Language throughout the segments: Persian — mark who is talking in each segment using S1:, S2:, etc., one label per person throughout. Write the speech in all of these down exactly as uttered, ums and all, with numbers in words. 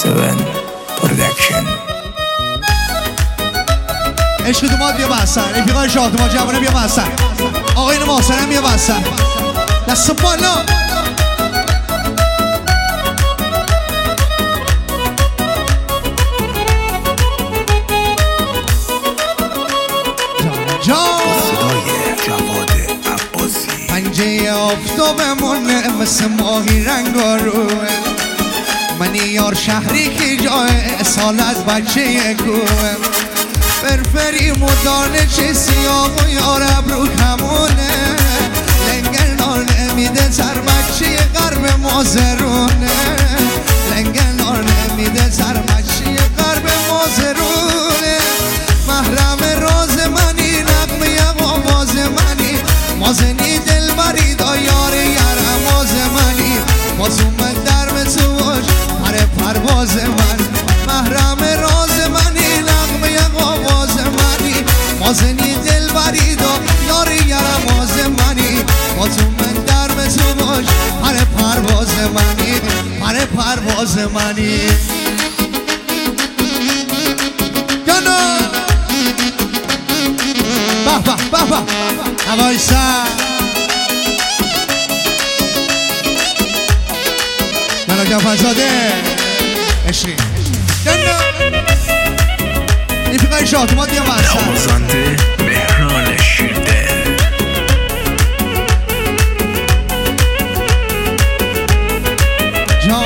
S1: هفت پرودکشن.
S2: عشق دومات بیا بحثن، رفیقای شاهدوما جوانه بیا بحثن، آقاین محسنم بیا بحثن، دست بالا. پنجه آفتابمونه مثل ماهی رنگاروه، منی یار شهری که جای سال از بچه کوه، فرفری مدانه چه سیاه و یار ابرو کمونه، لنگل نار نمیده سر بچه غرب مازرونه، لنگل نار نمیده سر بچه غرب مازرونه، محرم راز منی نغمه آواز منی، مازنی دل بری دا یار یارم ماز منی، مازومن در مسوش هر پرواز من، محرم راز منی نغمه آواز منی، مازنی دل بری دا یار یارم ماز منی، مازومن در مسوش هر پرواز منی، هر پرواز منی. بابا بابا نوایسا منو جفنزاده اشری رفیقای شاهدوما دیم برسن
S1: نوازنده بهران شیردل.
S2: جا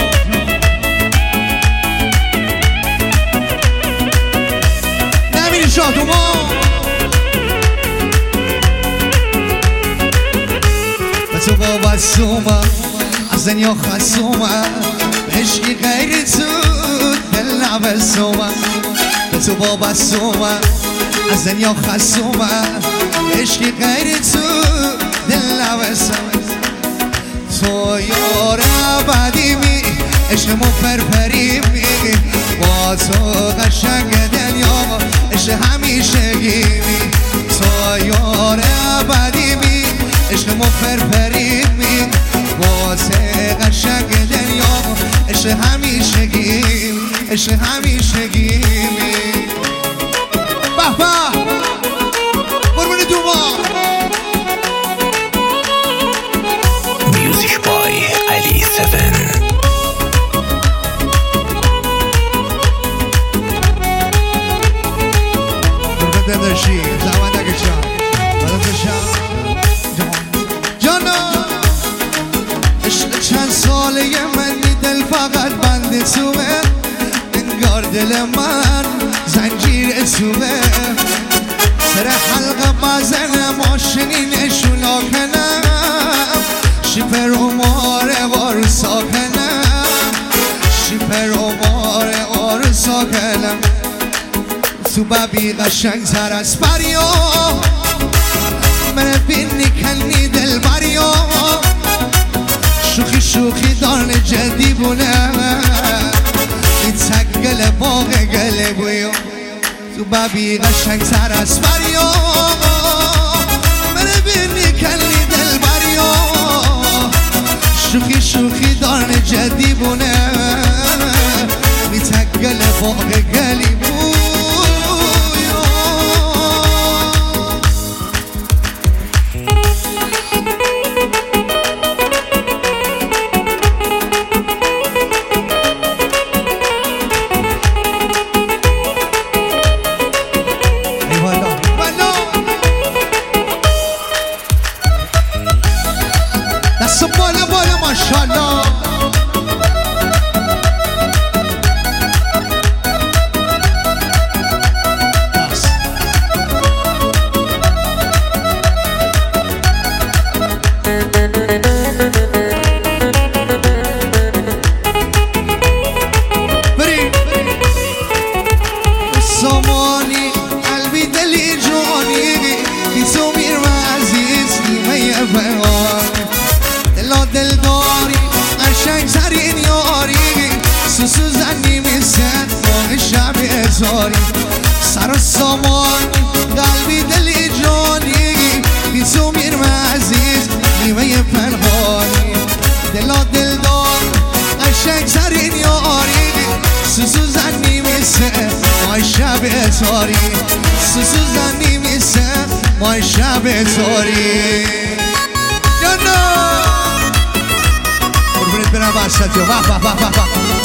S2: نمیری شاهدوما تو با بسومه از دنیا خسومه، عشقی غیر تو دل نبسومه، تو با بسومه از دنیا خسومه، عشقی غیر تو دل نبسومه، تو یار ابدی می عشق مفرفری می، با تو قشنگ دنیا عشق همیشگی می، تو یار ابدی می عشق مفرفری می، واسه قشنگ دنیا عشق همیشگی، عشق همیشگی می. به به قربون دوما
S1: میوزیک بای علی هفت.
S2: قربون دندرشی زمان دکه چا بدن دشم جانا، عشق چند ساله منی دل فقط بند توه، انگار دل من زنجیر توه، سر حلقه بزنم ماشینینشو لاکنم، شیپر و ماره وار ساکنم، شیپر و ماره وار ساکنم، تو ببی قشنگ تر از بریا من بینی کنی دل بریا، شوخی شوخی دارن جدی بونه، این تک گل باغ گل بویو، تو ببی قشنگ تر از بریا من بینی کنی دل بریا، شوخی شوخی دارن جدی بونه، این تک گل باغ گلی بویو. بالا بالا ماشاءالله. بری سامانی قلبی دلی جوانی بی تو میر و عزیز نیمه فغانی، دلا دل داری قشنگ ترین یاری، سوسو زنی میسن ماه شب ازاری، سر سامان قلبی دلی جانی بی تو میر و عزیز نیمه پنهانی، دلا دل دار قشنگ ترین یاری، میسه مای شب تاری سوزن میسه مای شب تاری یا نه قربونت برم وسط یا وح وح وح وح